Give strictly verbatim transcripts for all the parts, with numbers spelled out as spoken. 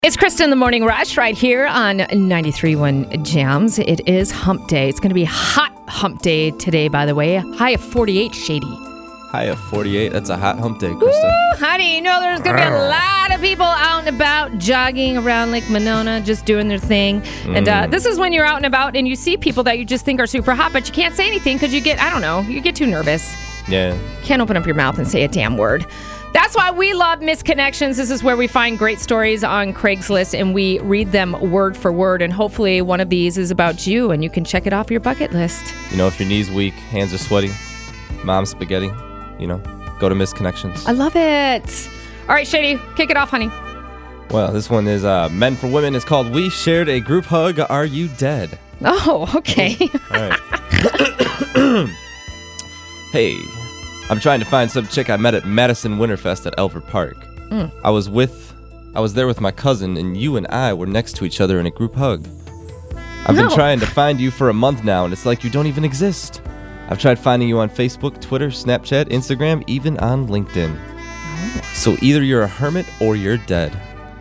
It's Krista in the Morning Rush right here on ninety-three point one Jams. It is hump day. It's going to be hot hump day today, by the way. High of forty-eight, Shady. High of forty-eight. That's a hot hump day, Krista. Woo, honey, you know there's going to be a lot of people out and about jogging around Lake Monona, just doing their thing. Mm. And uh, this is when you're out and about and you see people that you just think are super hot, but you can't say anything because you get, I don't know, you get too nervous. Yeah. Can't open up your mouth and say a damn word. That's why we love Misconnections. This is where we find great stories on Craigslist and we read them word for word. And hopefully one of these is about you and you can check it off your bucket list. You know, if your knee's weak, hands are sweaty, mom's spaghetti, you know, go to Misconnections. I love it. All right, Shady, kick it off, honey. Well, this one is uh, Men for Women. It's called We Shared a Group Hug. Are You Dead? Oh, okay. All right. Hey. I'm trying to find some chick I met at Madison Winterfest at Elver Park. Mm. I was with, I was there with my cousin, and you and I were next to each other in a group hug. I've no. been trying to find you for a month now, and it's like you don't even exist. I've tried finding you on Facebook, Twitter, Snapchat, Instagram, even on LinkedIn. Oh. So either you're a hermit or you're dead.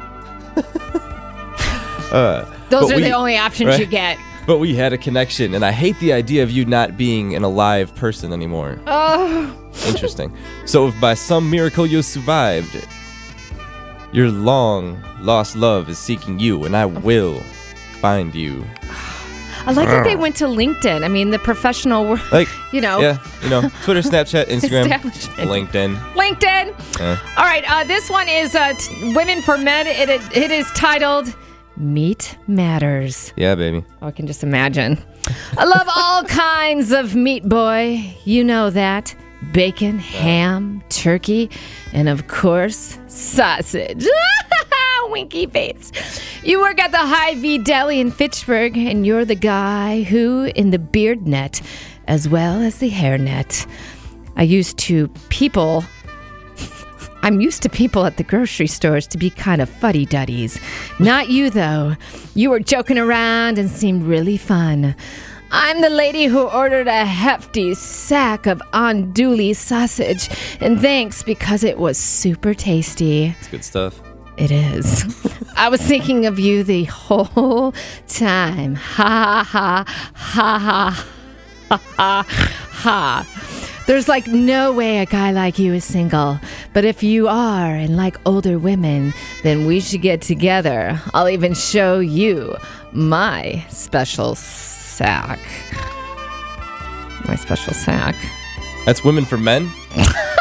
uh, Those are we, the only options right? you get. But we had a connection, and I hate the idea of you not being an alive person anymore. Oh. Interesting. So if by some miracle you survived, your long-lost love is seeking you, and I will find you. I like that they went to LinkedIn. I mean, the professional world, like, you know. Yeah, you know, Twitter, Snapchat, Instagram, LinkedIn. LinkedIn. Uh. All right, uh, this one is uh, t- Women for Men. It, it, it is titled Meat Matters. Yeah, baby. Oh, I can just imagine. I love all kinds of meat, boy. You know that. Bacon, ham, turkey, and of course, sausage. Winky face. You work at the Hy-Vee Deli in Fitchburg, and you're the guy who, in the beard net, as well as the hair net. I used to people... I'm used to people at the grocery stores to be kind of fuddy-duddies. Not you, though. You were joking around and seemed really fun. I'm the lady who ordered a hefty sack of andouille sausage, and thanks because it was super tasty. It's good stuff. It is. I was thinking of you the whole time. Ha ha ha ha ha ha ha. There's like no way a guy like you is single. But if you are and like older women, then we should get together. I'll even show you my special sack. My special sack. That's Women for Men?